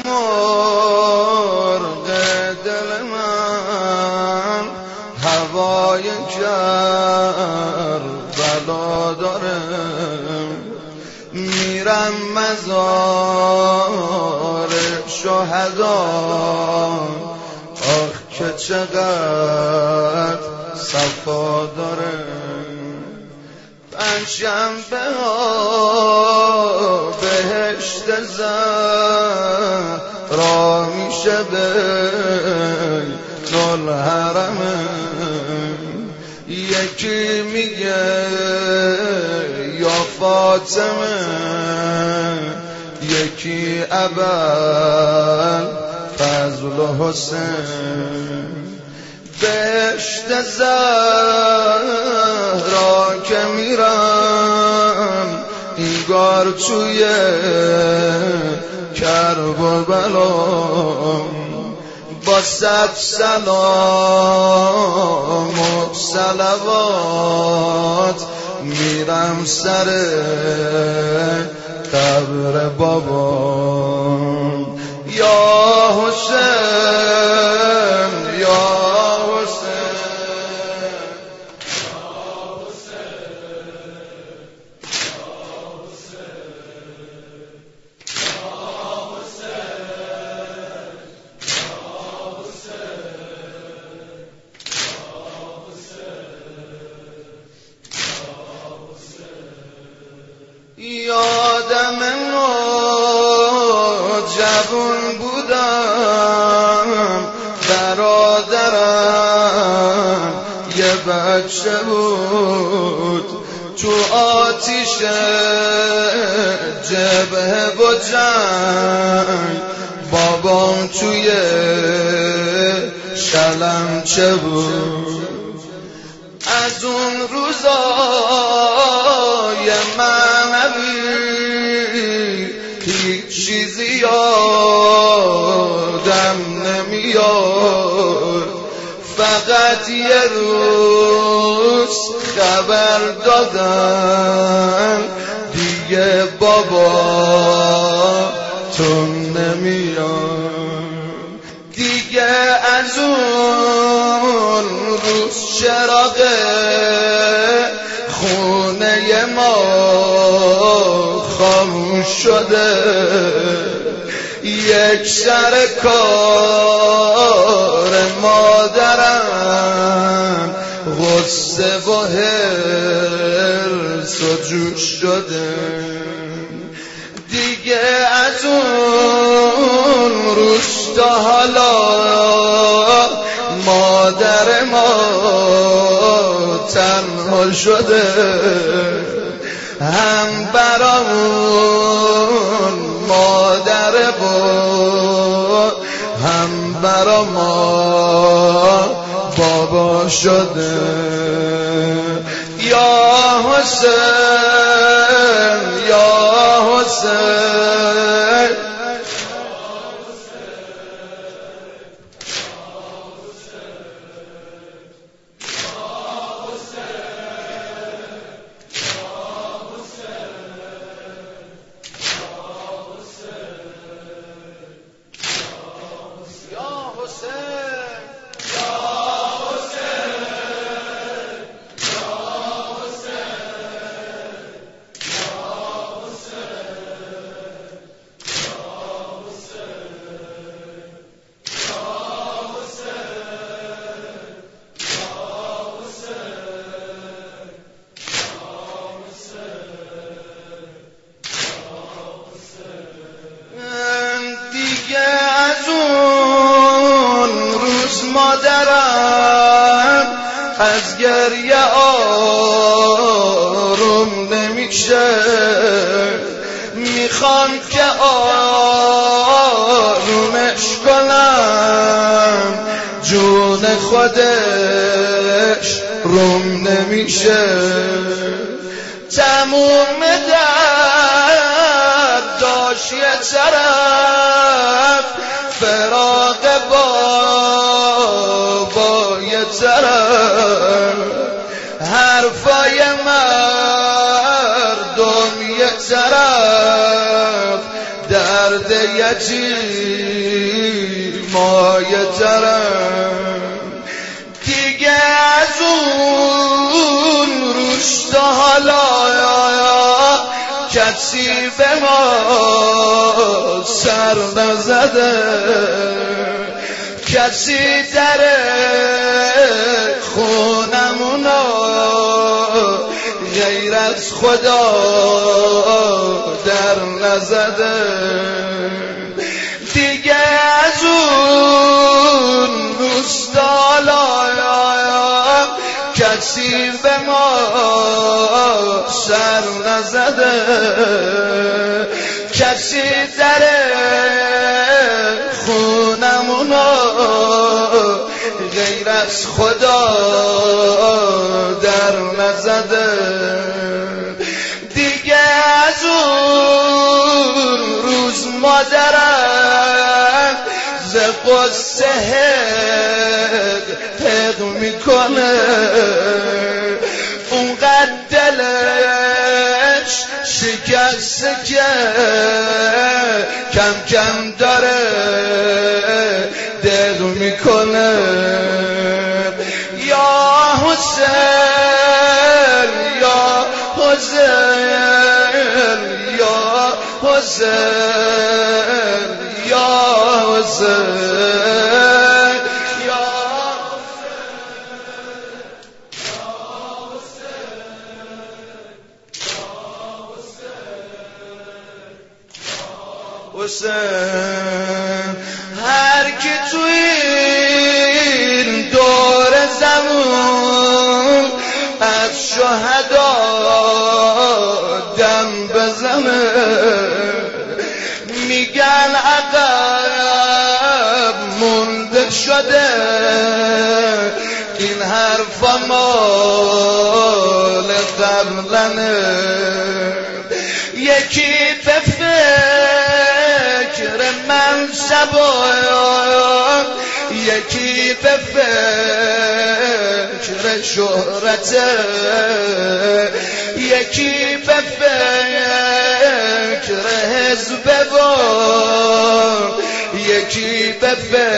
مرغ دل من هوای کربلا داره، میرم مزار شهدا، آخ که چقدر صفا داره. پنجشنبه ها بهشت زهرا میشه بین الحرمه، یکی میگه یا فاطمه، یکی ابوالفضل و حسین. بهشت زهرا که میرم اینگار توی کرب و بلا، با 100 سلام و صلوات میرم سر قبر بابا. یا حسین یا یادم جوون بودم، برادرم یه بچه بود، تو آتیش جبهه و جنگ، بابام توی شلمچه بود. از اون روزای معنوی هیچ چیزی یادم نمیاد، فقط یه روز خبر دادن دیگه بابا تو نمیاد. دیگه از اون روز چراغ خونه ما خاموش شده، یک سر کار مادرم غصه و حرص و جوش شده. دیگه از اون روز تا حالا مادر ما تنها شده، هم برامون مادر بود، هم برا ما بابا شده. یا حسین یا حسین مادرم از گریه آروم نمیشه، میخوام که آرومش کنم، جون خودش روم نمیشه. تموم درد داشت یه طرف، فراق بابا یه طرف، حرفای مردم یه طرف، درد یتیمای ترم دیگه از اون روستا حالا کسی به ما سر نزده کسی در خونمونو غیر از خدا در نزده دیگه از اون روستا کسی به ما سر نزده کسی در خونمونو غیر از خدا در نزده دیگه از اون روز مادرم ز قصه حق میکنه اونقدر دلش شکسته که کم کم داره دل میکنه یا حسین یا حسین یا حسین یا حسین حسین هر کی تو این دور زمان از شهدا دم بزنه میگن عقب مونده شده این حرفا مال قبلنه یکی به فکر منصبان یکی به فکر شهرته یکی به فکر حزب وام یکی به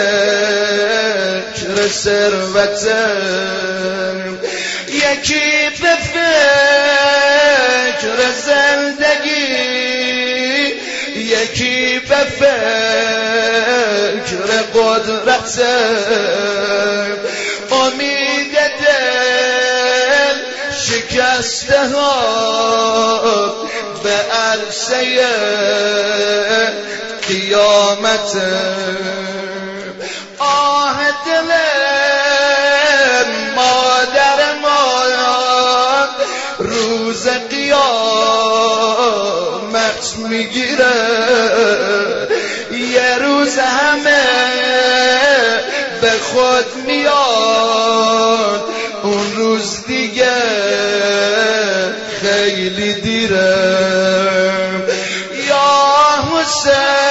فکر ثروته یکی به فکر زندگی یکی به فکر قدرت امید دل شکسته ها به عرصه قیامت آه دل مادر ما روز قیامت میگیره یه روز همه به خود میاد اون روز دیگه خیلی دیره یا حسین